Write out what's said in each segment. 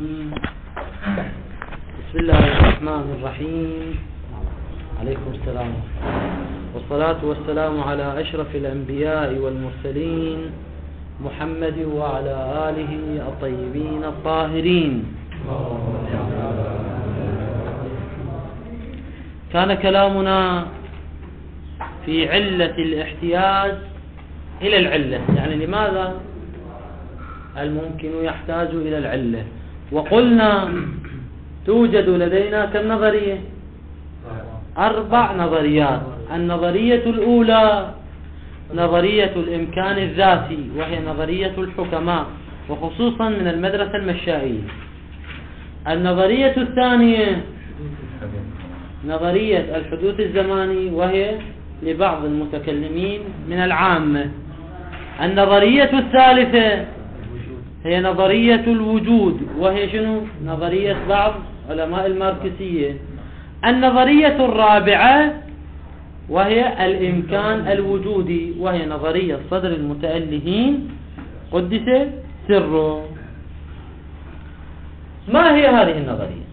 الرجيم. بسم الله الرحمن الرحيم. عليكم السلام. والصلاة والسلام على أشرف الأنبياء والمرسلين محمد وعلى آله الطيبين الطاهرين. كان كلامنا في علة الاحتياج إلى العلة، يعني لماذا الممكن يحتاج إلى العلة. وقلنا توجد لدينا كم نظرية؟ 4 نظريات. النظرية الأولى نظرية الإمكان الذاتي، وهي نظرية الحكماء وخصوصا من المدرسة المشائية. النظرية الثانية نظرية الحدوث الزماني، وهي لبعض المتكلمين من العامة. النظرية الثالثة هي نظرية الوجود، وهي شنو؟ نظرية بعض علماء الماركسية. النظرية الرابعة وهي الإمكان الوجودي، وهي نظرية صدر المتألهين قدس سره. ما هي هذه النظرية؟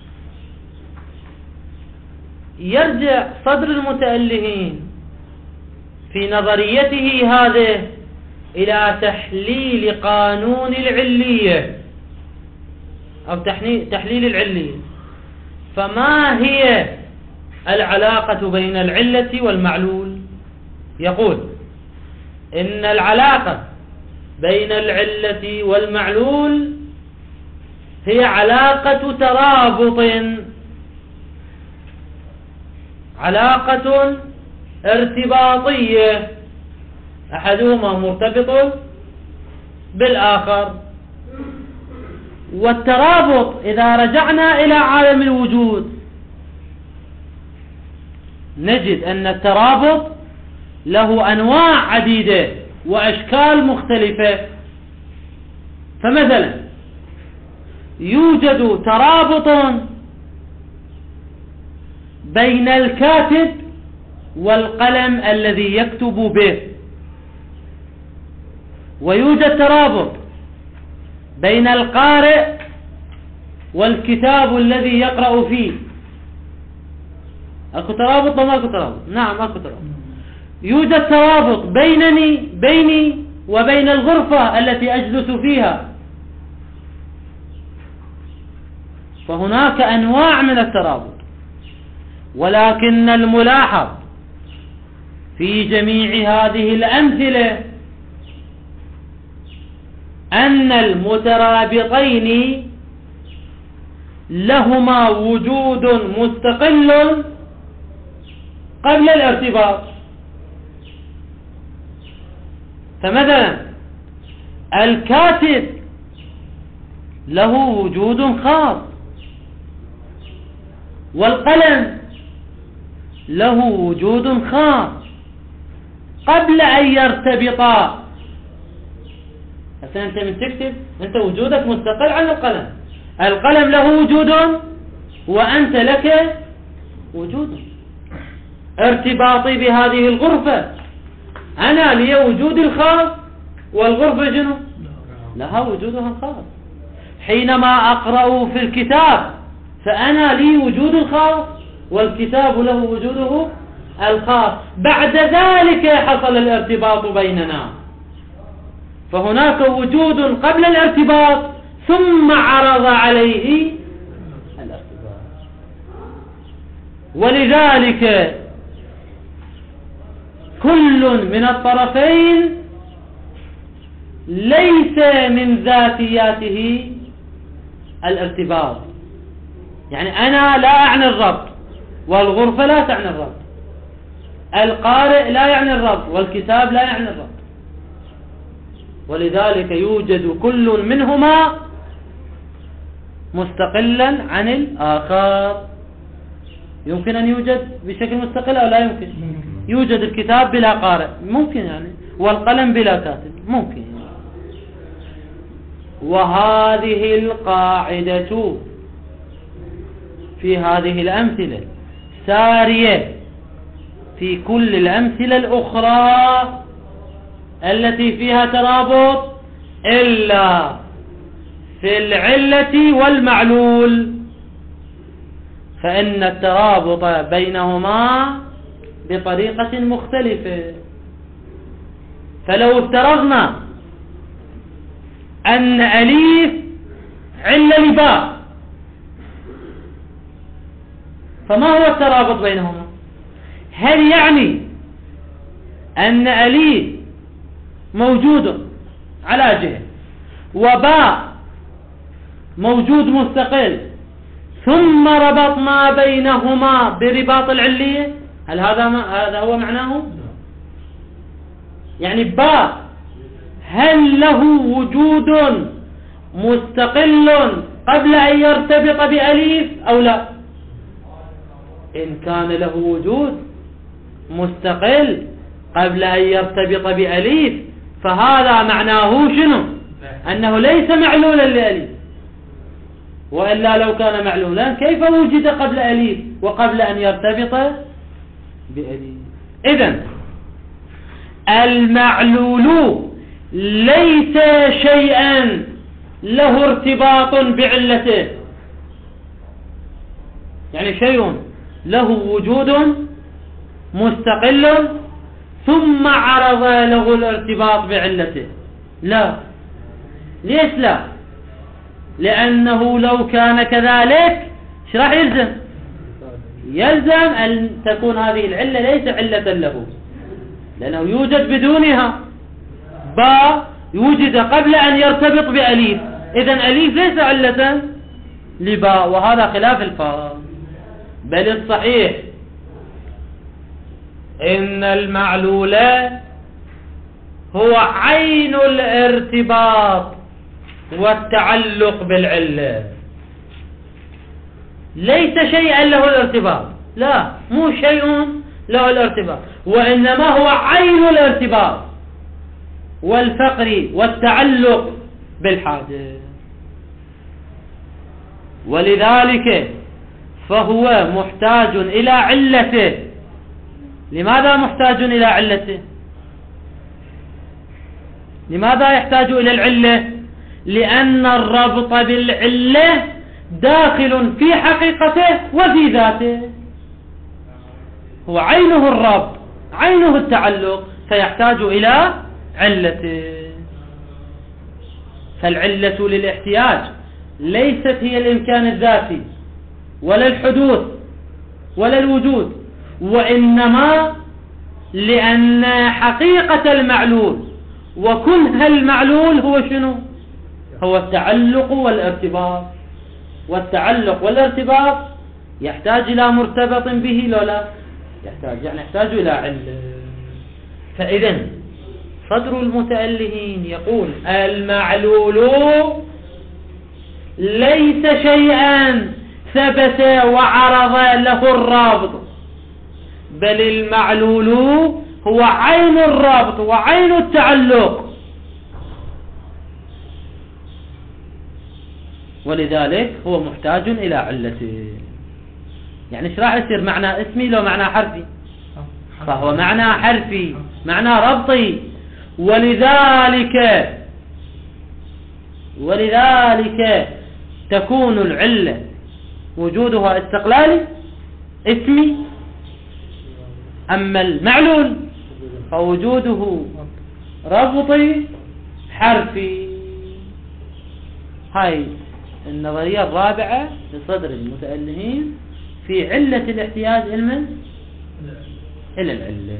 يرجع صدر المتألهين في نظريته هذه إلى تحليل قانون العلية أو تحليل العلية. فما هي العلاقة بين العلة والمعلول؟ يقول إن العلاقة بين العلة والمعلول هي علاقة ترابط، علاقة ارتباطية، أحدهما مرتبط بالآخر. والترابط إذا رجعنا إلى عالم الوجود نجد أن الترابط له أنواع عديدة وأشكال مختلفة. فمثلا يوجد ترابط بين الكاتب والقلم الذي يكتب به، ويوجد ترابط بين القارئ والكتاب الذي يقرأ فيه. اكو ترابط وما اكو ترابط؟ نعم اكو ترابط. يوجد ترابط بيني وبين الغرفة التي أجلس فيها. فهناك أنواع من الترابط، ولكن الملاحظ في جميع هذه الأمثلة أن المترابطين لهما وجود مستقل قبل الارتباط. فمثلا الكاتب له وجود خاص، والقلم له وجود خاص قبل أن يرتبطا. أنت من تكتب أنت وجودك مستقل عن القلم. القلم له وجود وأنت لك وجود. ارتباطي بهذه الغرفة، أنا لي وجودي الخاص والغرفة جنو لها وجودها الخاص. حينما أقرأ في الكتاب فأنا لي وجود الخاص والكتاب له وجوده الخاص. بعد ذلك حصل الارتباط بيننا. فهناك وجود قبل الارتباط ثم عرض عليه الارتباط. ولذلك كل من الطرفين ليس من ذاتياته الارتباط. يعني أنا لا أعني الربط، والغرفة لا تعني الربط، القارئ لا يعني الربط، والكتاب لا يعني الربط. ولذلك يوجد كل منهما مستقلا عن الآخر. يمكن أن يوجد بشكل مستقل أو لا يمكن؟ يوجد الكتاب بلا قارئ، ممكن يعني، والقلم بلا كاتب، ممكن يعني. وهذه القاعدة في هذه الأمثلة سارية في كل الأمثلة الأخرى التي فيها ترابط، إلا في العلة والمعلول، فإن الترابط بينهما بطريقة مختلفة. فلو افترضنا أن أليف علة لباء، فما هو الترابط بينهما؟ هل يعني أن أليف موجود على جهة وباء موجود مستقل ثم ربطنا بينهما برباط العلية؟ هل هذا هو معناه؟ يعني باء هل له وجود مستقل قبل أن يرتبط بأليف أو لا؟ إن كان له وجود مستقل قبل أن يرتبط بأليف فهذا معناه شنو؟ أنه ليس معلولا لأليف، وإلا لو كان معلولا كيف وجد قبل أليف وقبل أن يرتبط بأليف؟ إذن المعلول ليس شيئا له ارتباط بعلته، يعني شيء له وجود مستقل ثم عرض له الارتباط بعلته. لا. ليش لا؟ لأنه لو كان كذلك ايش راح يلزم؟ يلزم أن تكون هذه العلة ليس علة له، لأنه يوجد بدونها باء يوجد قبل أن يرتبط بأليف، إذن أليف ليس علة لباء، وهذا خلاف الفهم. بل الصحيح إن المعلول هو عين الارتباط والتعلق بالعلة، ليس شيئا له الارتباط، لا، مو شيء له الارتباط، وإنما هو عين الارتباط والفقر والتعلق بالحادث. ولذلك فهو محتاج إلى علته. لماذا محتاج إلى علته؟ لماذا يحتاج إلى العلة؟ لأن الربط بالعلة داخل في حقيقته وفي ذاته، هو عينه الربط، عينه التعلق، فيحتاج إلى علته. فالعلة للاحتياج ليست هي الإمكان الذاتي ولا الحدوث ولا الوجود، وإنما لأن حقيقة المعلول وكنه المعلول هو شنو؟ هو التعلق والارتباط، والتعلق والارتباط يحتاج إلى مرتبط به لو لا يحتاج إلى علة. فإذن صدر المتألهين يقول المعلول ليس شيئا ثبت وعرض له الرابط، بل المعلول هو عين الرابط وعين التعلق، ولذلك هو محتاج إلى علته. يعني ايش راح يصير؟ معنى اسمي لو معنى حرفي؟ فهو معنى حرفي، معنى ربطي. ولذلك تكون العلة وجودها استقلالي اسمي، أما المعلول فوجوده ربطي حرفي. هاي النظرية الرابعة لصدر المتألهين في علة الاحتياج إلى العلة.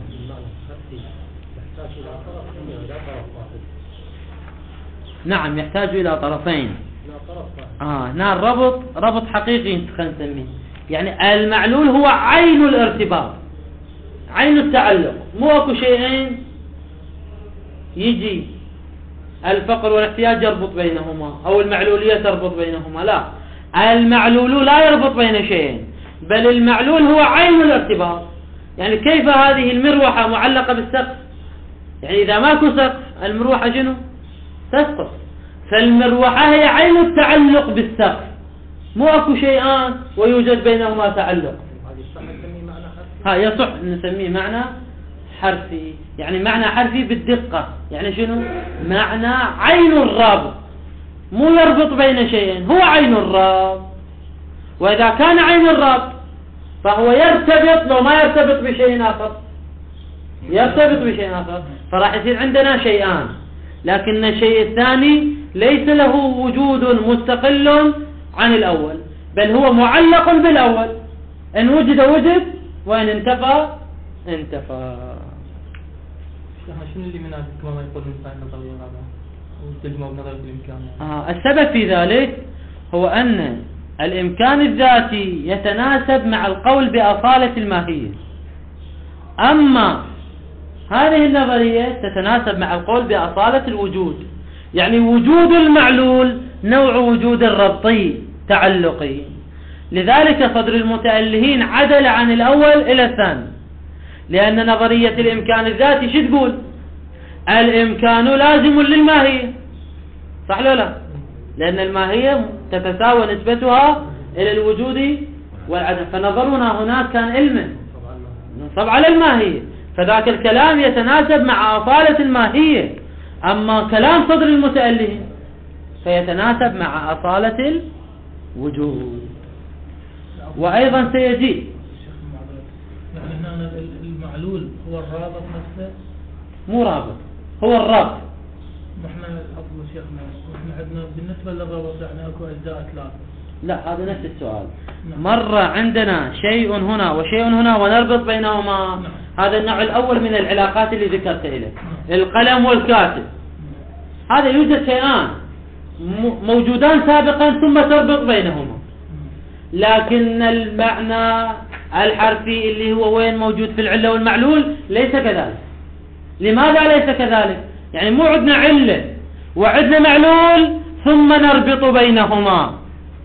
نعم، يحتاج إلى طرفين. هنا ربط حقيقي خلينا نسميه. يعني المعلول هو عين الارتباط، عين التعلق، مو اكو شيئين يجي الفقر والاحتياج يربط بينهما أو المعلولية تربط بينهما. لا، المعلول لا يربط بين شيئين، بل المعلول هو عين الارتباط. يعني كيف هذه المروحة معلقة بالسقف؟ يعني إذا ماكو سقف المروحة شنو؟ تسقط. فالمروحة هي عين التعلق بالسقف، مو اكو شيئان ويوجد بينهما تعلق. يصح نسميه معنى حرفي. يعني معنى حرفي بالدقة، يعني شنو؟ معنى عين الرابط مو يربط بين شيئين، هو عين الربط. وإذا كان عين الربط فهو يرتبط، لو ما يرتبط بشيء آخر يرتبط بشيء آخر، فراح يصير عندنا شيئان، لكن الشيء الثاني ليس له وجود مستقل عن الأول، بل هو معلق بالأول، إن وجد وجد، وإن انتفى انتفى. شنو اللي مناسب كما ما يقول الإنسان نظرية هذا وتجمع بنظرية الإمكان؟ السبب في ذلك هو أن الإمكان الذاتي يتناسب مع القول بأصالة الماهية، أما هذه النظرية تتناسب مع القول بأصالة الوجود، يعني وجود المعلول نوع وجود الربطي تعلقي. لذلك صدر المتألهين عدل عن الأول إلى الثاني، لأن نظرية الإمكان الذاتي شو تقول؟ الإمكان لازم للماهية، صح ولا لا؟ لأن الماهية تتساوى نسبتها إلى الوجود والعدم، فنظرنا هناك كان علما نصب على الماهية، فذاك الكلام يتناسب مع أصالة الماهية. أما كلام صدر المتألهين فيتناسب مع أصالة الوجود. وأيضا سيجي يعني هنا المعلول هو الرابط نفسه، مو رابط، هو الرابط. نحن أفضل شيخنا نحن عندنا بالنسبة للرابط يعني أكو أجزاء ثلاثة. لا، هذا نفس السؤال. مرة عندنا شيء هنا وشيء هنا ونربط بينهما. هذا النوع الأول من العلاقات اللي ذكرت إليه، القلم والكاتب. هذا يوجد شيئان موجودان سابقا ثم تربط بينهما، لكن المعنى الحرفي اللي هو وين موجود في العلة والمعلول ليس كذلك. لماذا ليس كذلك؟ يعني مو عندنا علة وعندنا معلول ثم نربط بينهما.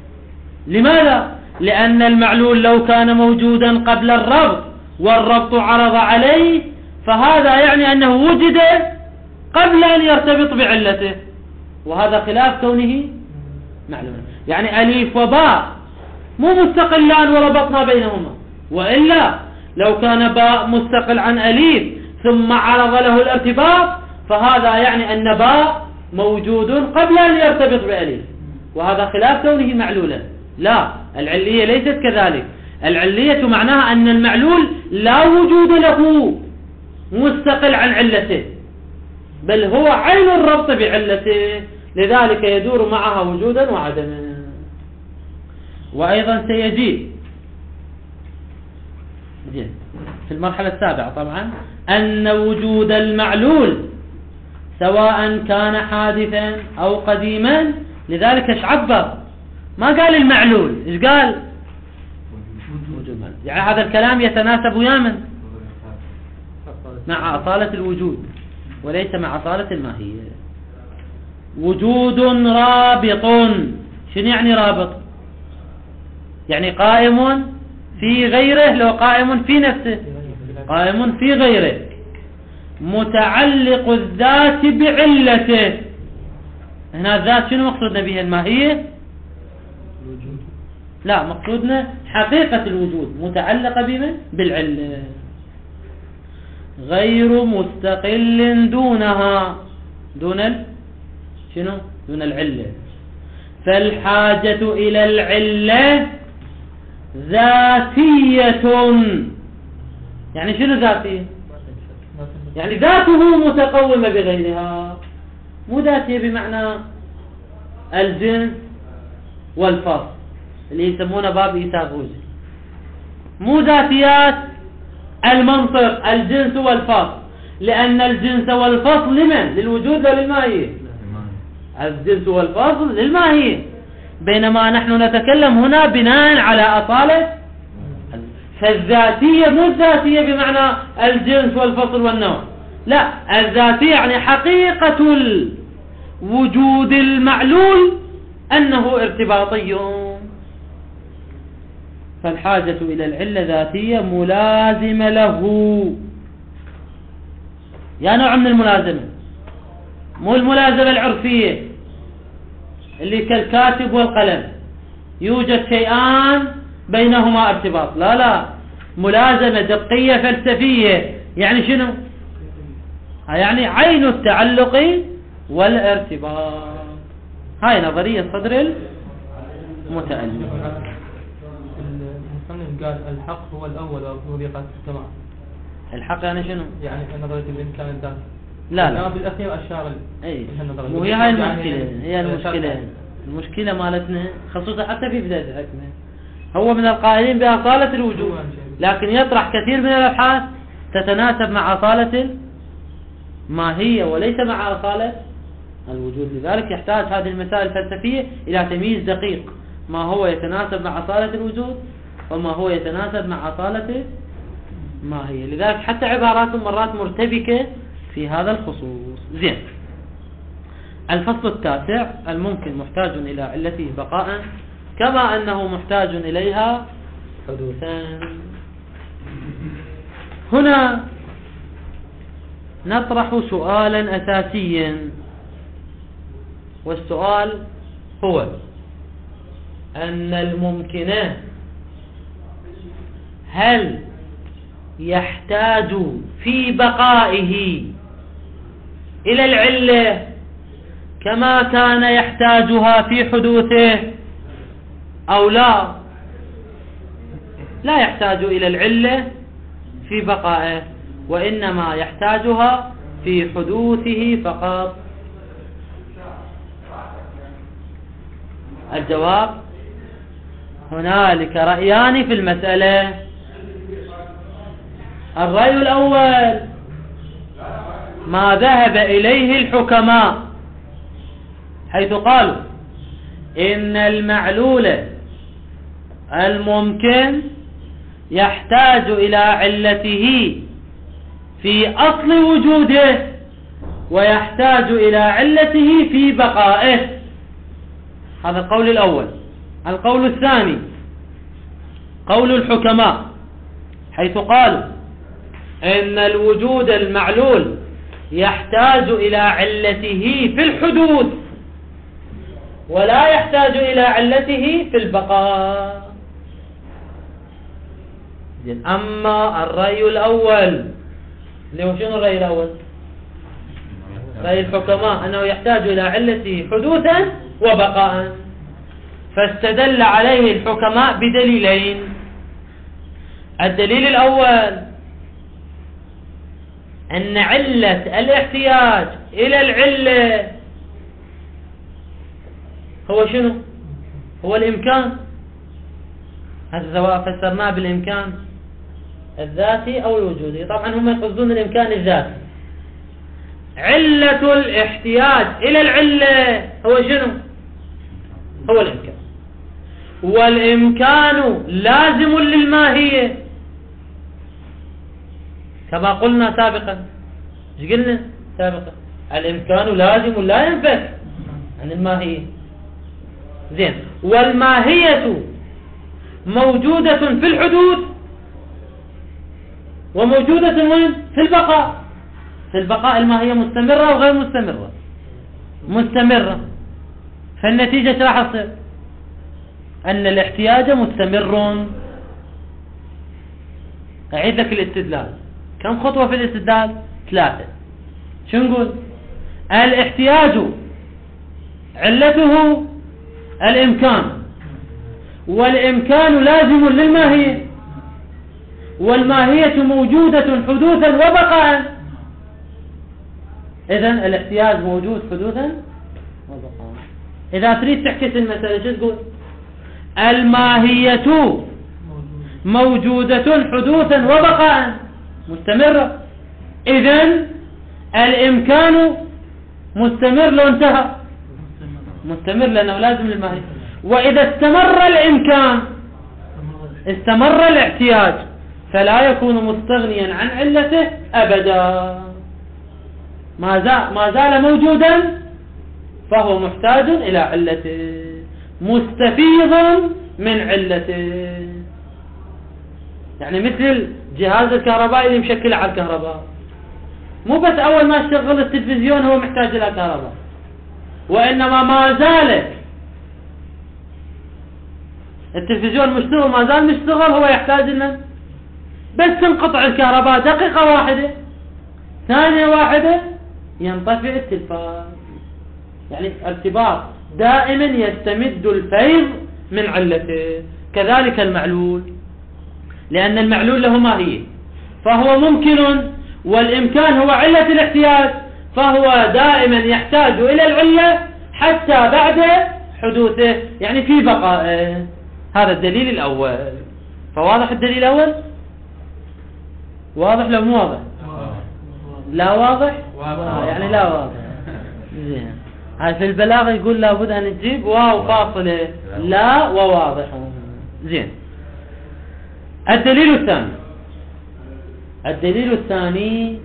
لماذا؟ لأن المعلول لو كان موجودا قبل الربط والربط عرض عليه فهذا يعني أنه وجد قبل أن يرتبط بعلته، وهذا خلاف كونه معلوما. يعني أليف وباء مو مستقلان وربطنا بينهما، وإلا لو كان باء مستقل عن أليف ثم عرض له الارتباط فهذا يعني أن باء موجود قبل أن يرتبط بأليف، وهذا خلاف كونه معلولا. لا، العلية ليست كذلك. العلية معناها أن المعلول لا وجود له مستقل عن علته، بل هو عين الربط بعلته، لذلك يدور معها وجودا وعدما. وأيضا سيجي في المرحلة السابعة طبعا أن وجود المعلول سواء كان حادثا أو قديما. لذلك ايش عبر؟ ما قال المعلول، ايش قال؟ وجود. يعني هذا الكلام يتناسب ياما مع أصالة الوجود وليس مع أصالة الماهية. وجود رابط. شنو يعني رابط؟ يعني قائم في غيره، لو قائم في نفسه قائم في غيره، متعلق الذات بعلته. هنا الذات شنو مقصودنا بها؟ الماهية؟ لا، مقصودنا حقيقة الوجود متعلقة بمن؟ بالعلة، غير مستقل دونها، شنو؟ دون العلة. فالحاجة إلى العلة ذاتية. يعني شنو ذاتية؟ يعني ذاته متقومة بغيرها، مو ذاتية بمعنى الجنس والفصل اللي يسمونه باب إيثاغوزي، مو ذاتيات المنطق الجنس والفصل، لأن الجنس والفصل لمن؟ للوجود وللماهية. الجنس والفصل للماهية، بينما نحن نتكلم هنا بناء على أصالة. فالذاتية مو الذاتية بمعنى الجنس والفصل والنوع، لا، الذاتية يعني حقيقة الوجود المعلول أنه ارتباطي. فالحاجة إلى العلة ذاتية ملازمة له. يا نوع من الملازمة، مو الملازمة العرفية اللي كالكاتب والقلم يوجد شيئان بينهما ارتباط، لا لا، ملازمة دقية فلسفية. يعني شنو؟ يعني عين التعلق والارتباط. هاي نظرية صدر المتألف. المصنف قال الحق هو الأول ووضيقات السماء. الحق يعني شنو؟ يعني نظرية الإمكان الذاتي. لا بالأخير أشار وهي هاي المشكلة. هي المشكلة مالتنا خصوصا حتى في بداية الحكمة. هو من القائلين بأصالة الوجود، لكن يطرح كثير من الأبحاث تتناسب مع أصالة الماهية وليس مع أصالة الوجود. لذلك يحتاج هذه المسائل الفلسفية إلى تمييز دقيق، ما هو يتناسب مع أصالة الوجود وما هو يتناسب مع أصالة الماهية. لذلك حتى عباراتهم مرات مرتبكة في هذا الخصوص. زين. الفصل التاسع: الممكن محتاج إلى علته بقاء كما أنه محتاج إليها حدوثا. هنا نطرح سؤالا أساسيا، والسؤال هو أن الممكن هل يحتاج في بقائه إلى العلة كما كان يحتاجها في حدوثه أو لا؟ لا يحتاج إلى العلة في بقائه، وإنما يحتاجها في حدوثه فقط. الجواب: هنالك رأيان في المسألة. الرأي الأول ما ذهب إليه الحكماء، حيث قالوا إن المعلول الممكن يحتاج إلى علته في أصل وجوده ويحتاج إلى علته في بقائه. هذا القول الأول. القول الثاني قول الحكماء، حيث قالوا إن الوجود المعلول يحتاج إلى علته في الحدوث ولا يحتاج إلى علته في البقاء. أما الرأي الأول اللي هو شنو الرأي الأول؟ رأي الحكماء أنه يحتاج إلى علته حدوثا وبقاء، فاستدل عليه الحكماء بدليلين. الدليل الأول أن علة الاحتياج إلى العلة هو شنو؟ هو الإمكان. هذا سواء فسرناه بالإمكان الذاتي أو الوجودي. طبعا هم يقصدون الإمكان الذاتي. علة الاحتياج إلى العلة هو شنو؟ هو الإمكان. والإمكان لازم للماهية كما قلنا سابقا. ايش قلنا سابقا؟ الإمكان لازم لا ينفك عن الماهية. زين. والماهية موجودة في الحدوث وموجودة وين؟ في البقاء. في البقاء الماهية مستمرة وغير مستمرة. مستمرة. فالنتيجة راح تصير أن الاحتياج مستمر. أعيد لك الاستدلال. كم خطوة في الاستدلال؟ 3. شو نقول؟ الاحتياج علته الإمكان، والإمكان لازم للماهية، والماهية موجودة حدوثا وبقاء. إذن الاحتياج موجود حدوثا وبقاء. إذا تريد تحكي المسألة شو تقول؟ الماهية موجودة حدوثا وبقاء مستمرة. إذن الإمكان مستمر لو انتهى مستمر لأنه لازم للماهية. وإذا استمر الإمكان استمر الاحتياج، فلا يكون مستغنيا عن علته أبدا. ما زال موجودا فهو محتاج إلى علته، مستفيض من علته. يعني مثل جهاز الكهربائي اللي مشكل على الكهرباء، مو بس أول ما اشتغل التلفزيون هو محتاج إلى كهرباء، وإنما ما زال التلفزيون مشتغل، ما زال مشتغل، هو يحتاج لنا بس تنقطع الكهرباء دقيقة واحدة، ثانية واحدة، ينطفئ التلفاز. يعني ارتباط دائما يستمد الفيض من علته. كذلك المعلول، لأن المعلول له ماهية، فهو ممكن، والإمكان هو علة الاحتياج، فهو دائما يحتاج إلى العلة حتى بعد حدوثه، يعني في بقاء. هذا الدليل الأول. فواضح الدليل الأول؟ واضح لو مو واضح؟ لا واضح؟ يعني لا واضح. زين. هاي في البلاغة يقول لابد أن تجيب واو فاصلة لا وواضح. زين. الدليل الثاني. الدليل الثاني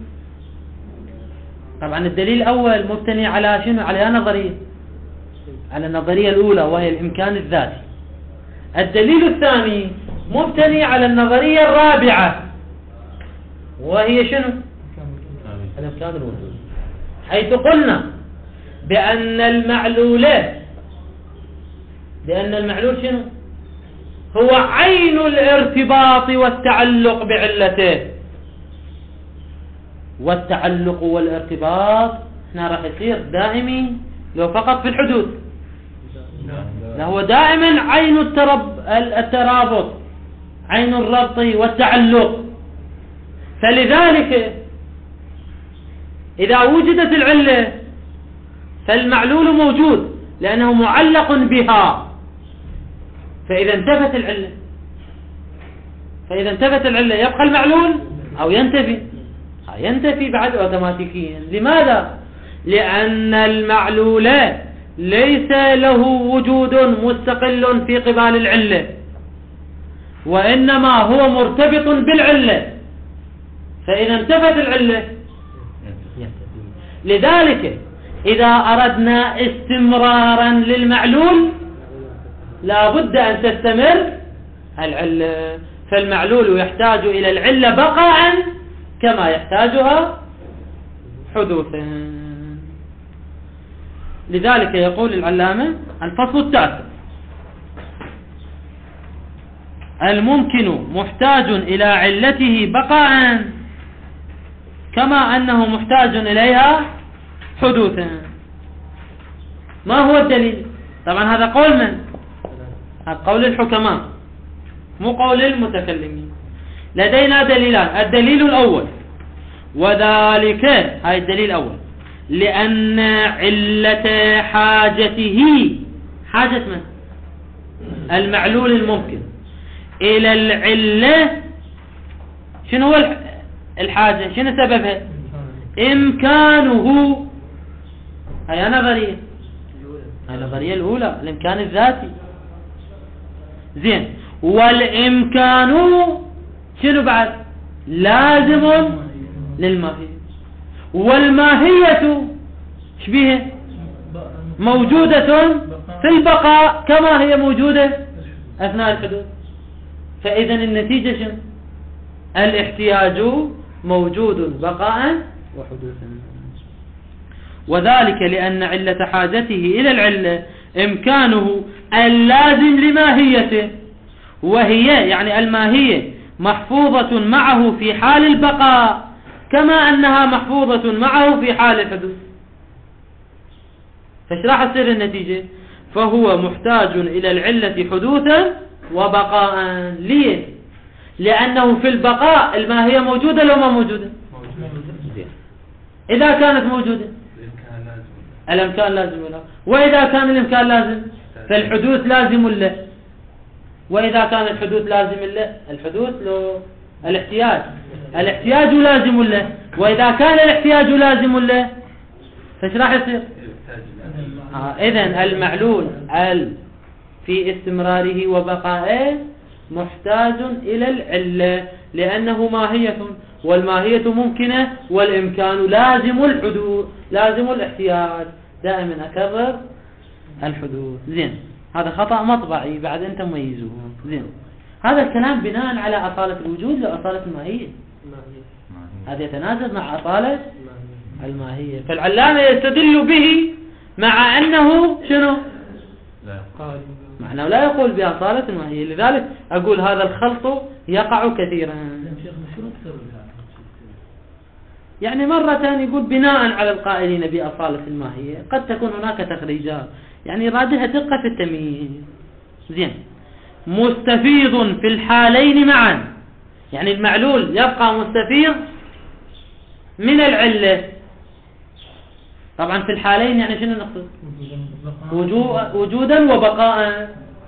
طبعا الدليل الأول مبتني على شنو؟ على نظرية، على النظرية الأولى وهي الإمكان الذاتي. الدليل الثاني مبتني على النظرية الرابعة وهي شنو؟ الإمكان الوجود، حيث قلنا بأن المعلول شنو؟ هو عين الارتباط والتعلق بعلته. والتعلق والارتباط هنا راح يصير دائمي لو فقط في الحدوث، لا هو دائما عين الترابط، عين الربط والتعلق. فلذلك إذا وجدت العلة فالمعلول موجود لأنه معلق بها، فإذا انتفت العلة يبقى المعلول أو ينتفي بعد أوتوماتيكيا. لماذا؟ لأن المعلول ليس له وجود مستقل في قبال العلة، وإنما هو مرتبط بالعلة، فإذا انتفت العلة ينتفي. لذلك إذا أردنا استمرارا للمعلول لا بد أن تستمر العلة، فالمعلول يحتاج إلى العلة بقاء كما يحتاجها حدوثا. لذلك يقول العلامة الفصل التاسع: الممكن محتاج إلى علته بقاء كما أنه محتاج إليها حدوثا. ما هو الدليل؟ طبعا هذا قول من؟ هذا قول الحكماء مو قول المتكلمين. لدينا دليلان. الدليل الأول وذلك، هاي الدليل الأول، لأن علة حاجته، حاجة من؟ المعلول الممكن إلى العلة. شنو هو الحاجة؟ شنو سببها؟ إمكانه. هاي نظرية، هاي النظرية الأولى، الإمكان الذاتي. زين. والإمكان شنو بعد؟ لازم للماهية. والماهية شبيها؟ موجودة في البقاء كما هي موجودة أثناء الحدوث. فإذا النتيجة شنو؟ الاحتياج موجود بقاء وحدوثا. وذلك لأن علة حاجته إلى العلة إمكانه اللازم لماهيته، وهي يعني الماهية محفوظة معه في حال البقاء كما أنها محفوظة معه في حال الحدوث. فايش راح تصير النتيجة؟ فهو محتاج إلى العلة حدوثا وبقاء. ليه؟ لأنه في البقاء الماهية موجودة لو ما موجودة؟ إذا كانت موجودة الإمكان لازم له، وإذا كان الإمكان لازم فالحدوث لازم له، وإذا كان الحدوث لازم له الحدوث له الاحتياج لازم له، وإذا كان الاحتياج لازم له فايش راح يصير؟ إذن المعلول في استمراره وبقائه محتاج إلى العلة لأنه ماهية، والماهية ممكنة، والإمكان لازم الحدوث، لازم الاحتياج. دائما أكرر الحدوث. زين. هذا خطأ مطبعي بعد أنت مميزوه. زين. هذا الكلام بناء على أصالة الوجود لأصالة الماهية. هذا يتناسب مع أصالة الماهية. فالعلامة يستدل به مع أنه شنو؟ معناه لا يقول بأصالة الماهية. لذلك أقول هذا الخلط يقع كثيرا. يعني مرة يقول بناء على القائلين بأصالة الماهية، قد تكون هناك تخريجات، يعني يرادها دقة في التمييز. زين. مستفيض في الحالين معا، يعني المعلول يبقى مستفيض من العلة. طبعا في الحالين يعني شنو نقصد؟ وجودا وبقاء.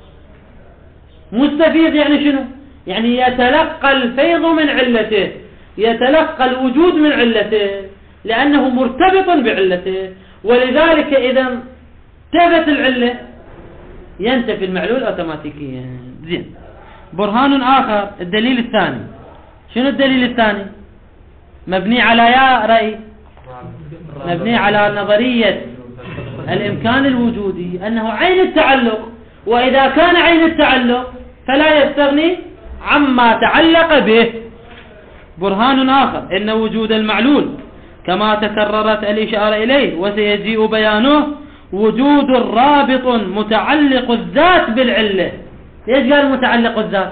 مستفيض يعني شنو؟ يعني يتلقى الفيض من علته، يتلقى الوجود من علته، لأنه مرتبط بعلته، ولذلك إذا انتفت العلة ينتفي المعلول أوتوماتيكيا. زين. برهان آخر، الدليل الثاني. شنو الدليل الثاني؟ مبني على يا رأي، مبني على نظرية الإمكان الوجودي، أنه عين التعلق، وإذا كان عين التعلق فلا يستغني عما تعلق به. برهان آخر، إن وجود المعلول كما تكررت الإشارة إليه وسيجيء بيانه وجود رابط متعلق الذات بالعلة. ليش قال متعلق الذات؟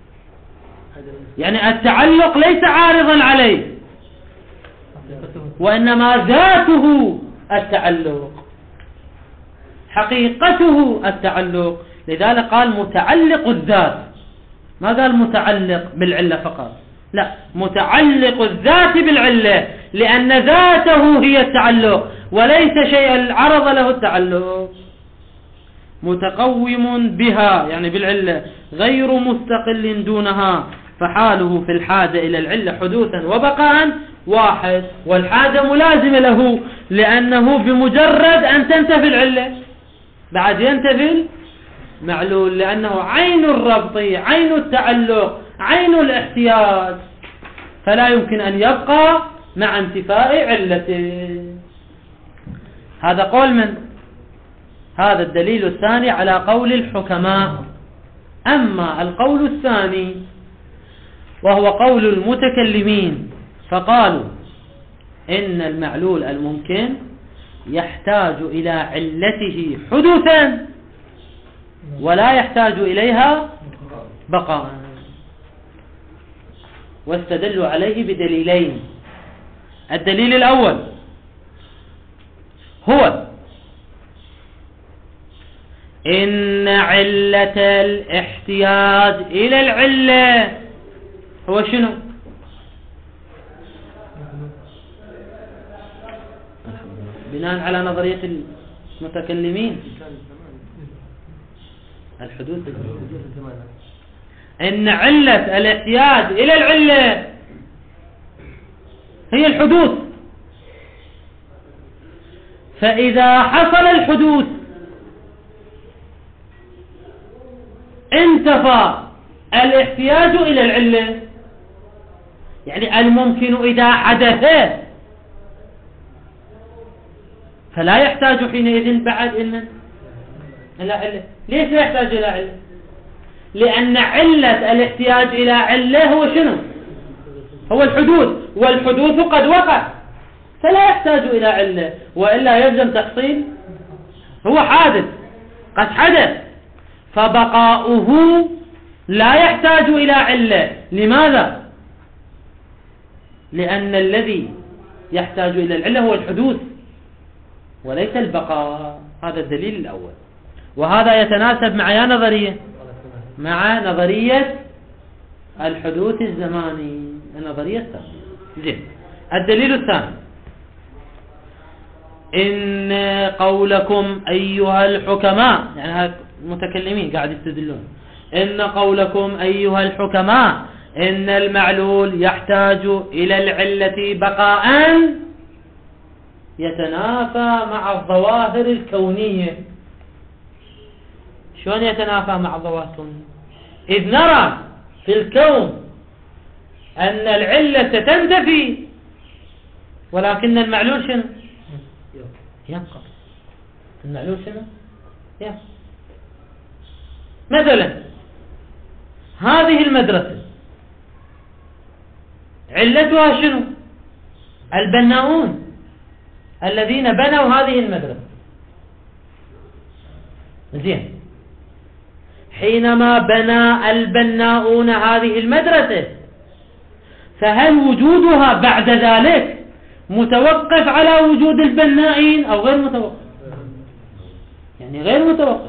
يعني التعلق ليس عارضا عليه، وإنما ذاته التعلق، حقيقته التعلق. لذلك قال متعلق الذات، ما قال متعلق بالعلة فقط، لا، متعلق الذات بالعلة، لأن ذاته هي التعلق وليس شيء عرض له التعلق. متقوم بها يعني بالعلة، غير مستقل دونها، فحاله في الحاجة إلى العلة حدوثا وبقاء واحد، والحاجة ملازمة له، لأنه بمجرد أن تنتفي العلة بعد ينتفي المعلول، لأنه عين الربط، عين التعلق، عين الاحتياج، فلا يمكن أن يبقى مع انتفاء علته. هذا قول من؟ هذا الدليل الثاني على قول الحكماء. أما القول الثاني وهو قول المتكلمين، فقالوا إن المعلول الممكن يحتاج إلى علته حدوثا ولا يحتاج إليها بقاء، واستدلوا عليه بدليلين. الدليل الأول هو إن علة الاحتياج إلى العلة هو شنو؟ بناء على نظرية المتكلمين الحدوث، إن علة الاحتياج إلى العلة هي الحدوث. فإذا حصل الحدوث انتفى الاحتياج إلى العلة، يعني الممكن إذا حدث فلا يحتاج حينئذ بعد إلى علة. ليش لا يحتاج إلى علة؟ لأن علة الاحتياج إلى علة هو شنو؟ هو الحدوث، والحدوث قد وقع فلا يحتاج إلى علة، وإلا يلزم تحصيل. هو حادث قد حدث، فبقاؤه لا يحتاج إلى علة. لماذا؟ لأن الذي يحتاج إلى العلة هو الحدوث وليس البقاء. هذا الدليل الأول، وهذا يتناسب مع يا نظرية، مع نظرية الحدوث الزماني، النظرية الثانية. زين. الدليل الثاني، إن قولكم أيها الحكماء، يعني المتكلمين قاعد يستدلون، إن قولكم أيها الحكماء إن المعلول يحتاج إلى العلة بقاء يتنافى مع الظواهر الكونية. شلون يتنافى مع الظواهر الكونية؟ إذ نرى في الكون أن العلة تنتفي ولكن المعلول شنو؟ يبقى. المعلول شنو؟ يبقى. مثلا هذه المدرسة علتها شنو؟ البناؤون الذين بنوا هذه المدرسة. زين. حينما بنى البناؤون هذه المدرسة فهل وجودها بعد ذلك متوقف على وجود البنائين أو غير متوقف؟ يعني يعني غير متوقف.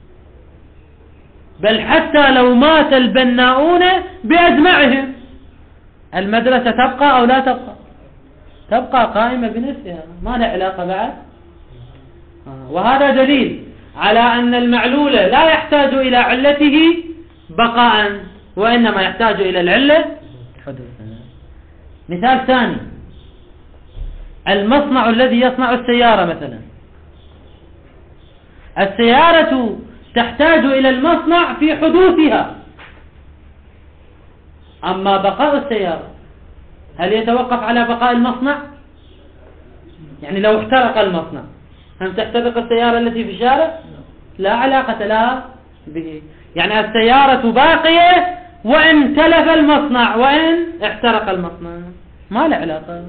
بل حتى لو مات البناؤون بأجمعهم المدرسة تبقى أو لا تبقى؟ تبقى قائمة بنفسها، ما لها علاقة بعد. وهذا دليل على أن المعلول لا يحتاج إلى علته بقاء، وإنما يحتاج إلى العلة حدوثا. مثال ثاني، المصنع الذي يصنع السيارة مثلا، السيارة تحتاج إلى المصنع في حدوثها، أما بقاء السيارة هل يتوقف على بقاء المصنع؟ يعني لو احترق المصنع هل تحترق السيارة التي في الشارع؟ لا علاقة لها به. يعني السيارة باقية وإن تلف المصنع وإن احترق المصنع، ما له علاقة.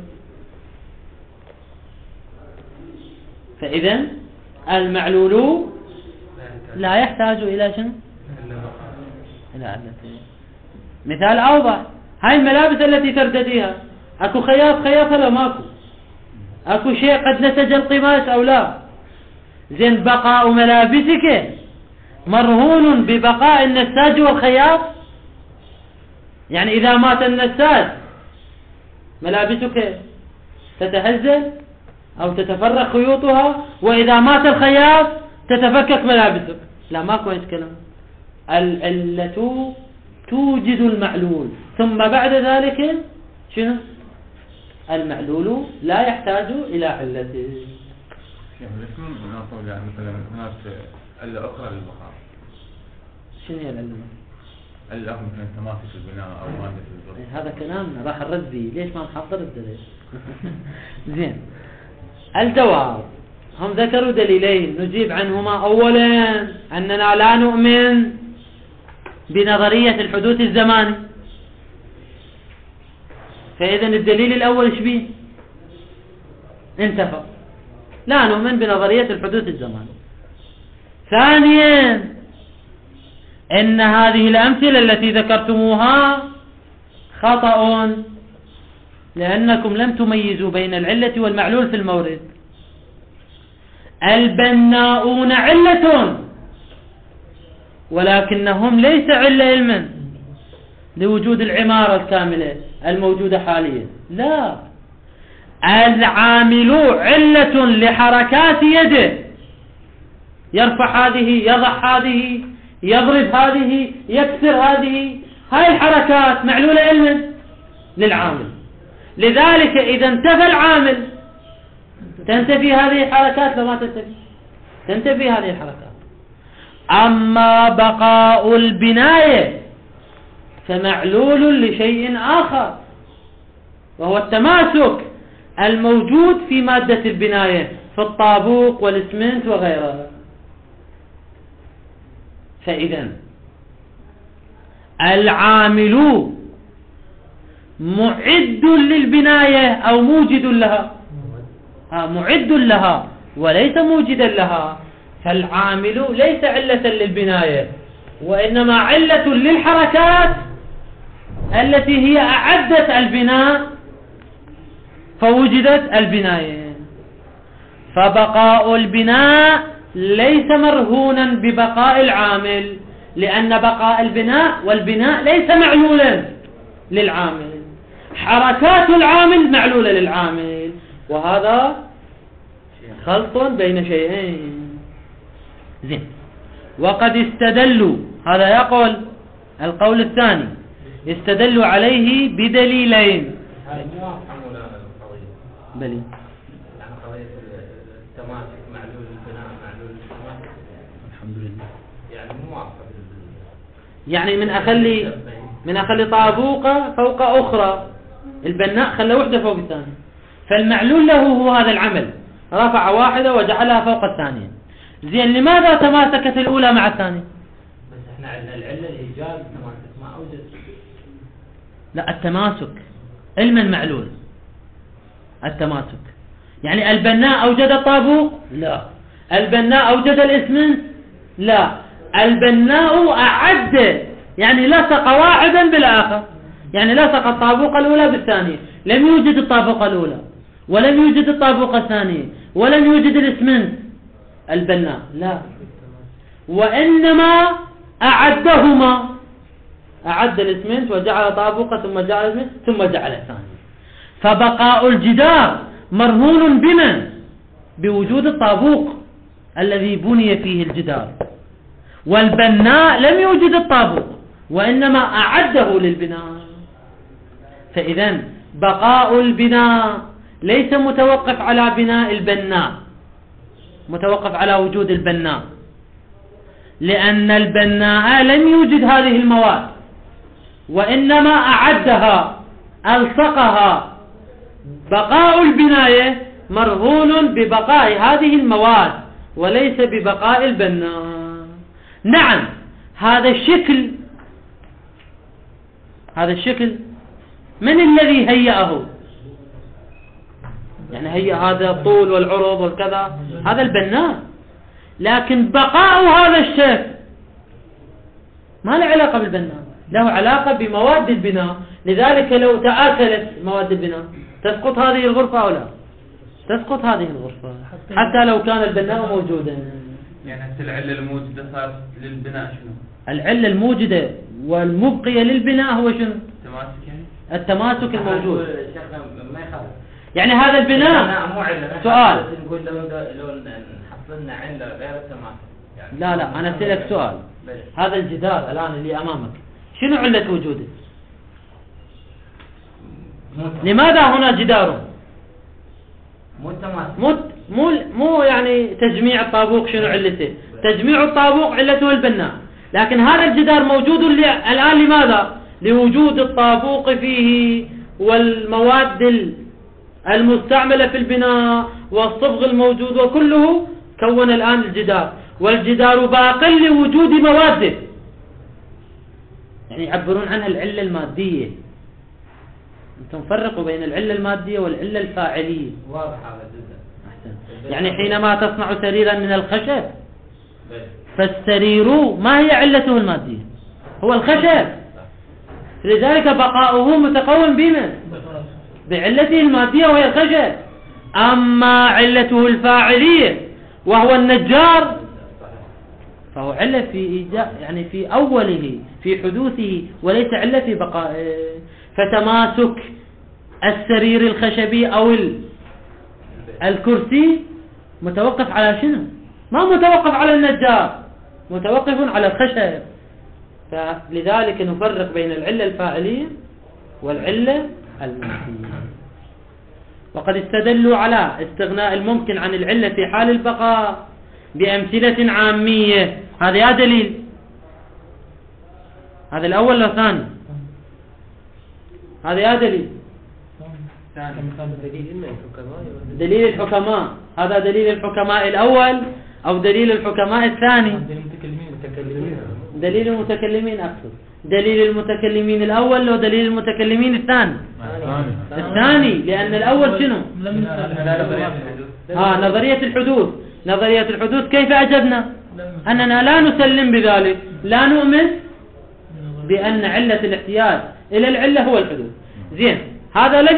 فإذا المعلول لا يحتاج إلى شنو؟ إلى علته. مثال أوضح، هاي الملابس التي ترتديها، أكو خياط خياطها لو ماكو؟ أكو شيء قد نسج القماش أو لا؟ زين بقاء ملابسك مرهون ببقاء النساج والخياط. يعني إذا مات النساج ملابسك تتهزل أو تتفرق خيوطها، وإذا مات الخياط تتفكك ملابسك. لا، ماكو هيك كلام. العلة توجد المعلول، ثم بعد ذلك شنو؟ المعلول لا يحتاج إلى علته. يعني مثلا هناك علة أخرى للبقاء. شنو هي العلة؟ الأخ مثلا تماسك البناء أو مادة الظروف. هذا كلامنا راح نرد به، ليش ما نحضر الدليل؟ زين، الجواب هم ذكروا دليلين نجيب عنهما. أولا أننا لا نؤمن بنظرية الحدوث الزماني، فإذا الدليل الأول ايش بيه؟ انتفى، لا نؤمن بنظرية الحدوث الزماني. ثانيا إن هذه الأمثلة التي ذكرتموها خطأ، لأنكم لم تميزوا بين العلة والمعلول في المورد. البناؤون علة، ولكنهم ليس علة علما لوجود العمارة الكاملة الموجودة حاليا، لا، العامل علة لحركات يده، يرفع هذه، يضع هذه، يضرب هذه، يكسر هذه، هاي الحركات معلولة علما للعامل. لذلك إذا انتفى العامل تنتفي هذه الحركات، لما تنتفي هذه الحركات. أما بقاء البناية فمعلول لشيء آخر، وهو التماسك الموجود في مادة البناية في الطابوق والإسمنت وغيرها. فإذا العامل معد للبناية أو موجد لها؟ معد لها وليس موجدا لها. فالعامل ليس علة للبناية، وإنما علة للحركات التي هي أعدت البناء فوجدت البناية. فبقاء البناء ليس مرهونا ببقاء العامل، لأن بقاء البناء والبناء ليس معلولا للعامل. حركات العامل معلولة للعامل، وهذا خلط بين شيئين. زين، وقد استدلوا، هذا يقول القول الثاني، استدلوا عليه بدليلين. بلي يعني قضية التماسك معلول البناء معلول التماسك، الحمد لله، يعني مو واضحة. يعني من أخلي طابوقة فوق أخرى، البناء خلى وحدة فوق الثانية، فالمعلول له هو هذا العمل، رفع واحدة وجعلها فوق الثانية. زين، لماذا تماسكت الأولى مع الثانية؟ بس احنا عندنا العلة الإيجاد، التماسك ما أوجد. لا، التماسك علم المعلول. التماسك يعني البناء أوجد الطابوق؟ لا. البناء أوجد الإسمنت؟ لا. البناء أعد، يعني لصق واحدا بالآخر، يعني لصق الطابوق الأولى بالثانية، لم يوجد الطابوق الأولى ولم يوجد الطابوق الثانية ولم يوجد الإسمنت. البناء لا، وإنما أعدهما، أعد الإسمنت وجعل طابوقة ثم جعل الإسمنت ثم جعل الثاني. فبقاء الجدار مرهون بمن؟ بوجود الطابوق الذي بني فيه الجدار، والبناء لم يوجد الطابوق وإنما أعده للبناء. فإذا بقاء البناء ليس متوقف على بناء البناء، متوقف على وجود البناء، لأن البناء لم يوجد هذه المواد وإنما أعدها ألصقها. بقاء البناية مرهون ببقاء هذه المواد وليس ببقاء البناء. نعم هذا الشكل من الذي هيأه؟ يعني هيأ هذا الطول والعرض والكذا، هذا البناء. لكن بقاء هذا الشكل ما له علاقة بالبناء، له علاقة بمواد البناء. لذلك لو تآكلت مواد البناء تسقط هذه الغرفة أو لا؟ تسقط هذه الغرفة حتى لو كان البناء موجودا. يعني العلة الموجودة صار للبناء شنو؟ العلة الموجودة والمبقية للبناء هو شنو؟ التماسك يعني؟ التماسك الموجود. ما يخالف. يعني هذا البناء مو علة. سؤال. نقول لو نحط لنا علة غير التماسك يعني. لا أنا أسألك سؤال. هذا الجدار الآن اللي أمامك شنو علة وجوده؟ لماذا هنا جدار؟ مو التماسك. مو يعني تجميع الطابوق شنو علته؟ تجميع الطابوق علته البناء، لكن هذا الجدار موجود الآن لماذا؟ لوجود الطابوق فيه والمواد المستعملة في البناء والصبغ الموجود وكله كون الآن الجدار، والجدار باق لوجود مواده. يعني يعبرون عنها العلة المادية. أنتم فرقوا بين العلة المادية والعلة الفاعلية. واضح هذا جدا. أحسن. يعني حينما تصنع سريرا من الخشب فالسرير ما هي علته المادية؟ هو الخشب. لذلك بقاؤه متقوم بمن؟ بعلته المادية وهي الخشب. أما علته الفاعلية وهو النجار فهو علة في يعني في أوله في حدوثه وليس علة في بقائه. فتماسك السرير الخشبي أو الكرسي متوقف على شنو؟ ما متوقف على النجار، متوقف على الخشب. فلذلك نفرق بين العلة الفاعلية والعلة المادية. وقد استدلوا على استغناء الممكن عن العلة في حال البقاء بأمثلة عامية. هذا يا دليل، هذا الأول ولا الثاني؟ هذا يا دليل دليل الحكماء. هذا دليل الحكماء الأول أو دليل الحكماء الثاني؟ دليل المتكلمين أقصد. دليل المتكلمين الأول أو دليل المتكلمين الثاني؟ الثاني، لأن الأول شنو؟ نظرية الحدوث. نظرية الحدوث كيف أجبنا؟ أننا لا نسلم بذلك، لا نؤمن بأن علة الاحتياج إلى العلة هو الحدوث. زين، هذا لم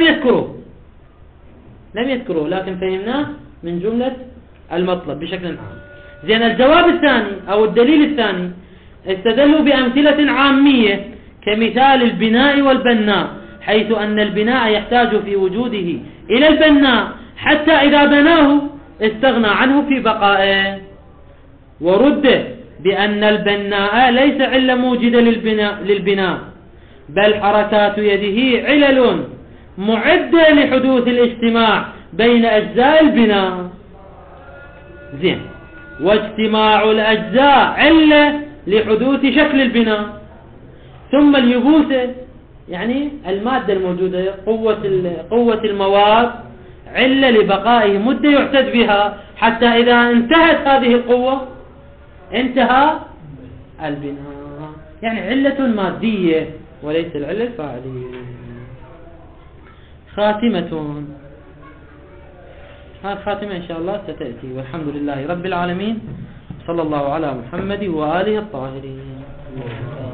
يذكره لكن فهمناه من جملة المطلب بشكل عام. زين، الجواب الثاني أو الدليل الثاني استدلوا بأمثلة عامية كمثال البناء والبناء، حيث أن البناء يحتاج في وجوده إلى البناء حتى إذا بناه استغنى عنه في بقائه. ورد بأن البناء ليس علة موجدة للبناء، بل حركات يده علل معدة لحدوث الاجتماع بين أجزاء البناء. زين، واجتماع الأجزاء علة لحدوث شكل البناء. ثم اليبوسة يعني المادة الموجودة، قوة المواد علة لبقائه مدة يعتد بها، حتى إذا انتهت هذه القوة انتهى البناء. يعني علة مادية وليس العلة الفاعلية. خاتمة. هذه خاتمة إن شاء الله ستأتي، والحمد لله رب العالمين، صلى الله على محمد وآله الطاهرين.